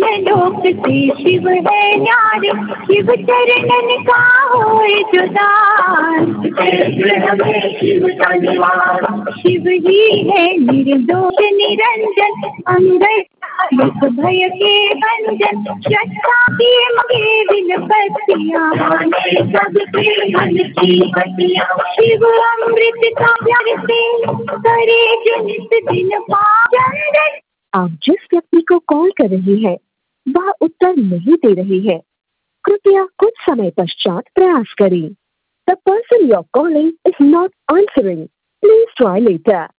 लोक से शिव है न्यार, शिव चरणन का होए जुदार। शिव का निवार, शिव ही है निर्दोष निरंजन, अंगर दुख भय के भंजन, श्रद्धा के मगे विलपतियाँ सबके मन की बतियाँ। शिव अमृत का प्यार से करे जो नित दिन पाचन। आप जिस व्यक्ति को कॉल कर रही है वह उत्तर नहीं दे रही है, कृपया कुछ समय पश्चात प्रयास करें। The person you're calling is not answering. Please try later.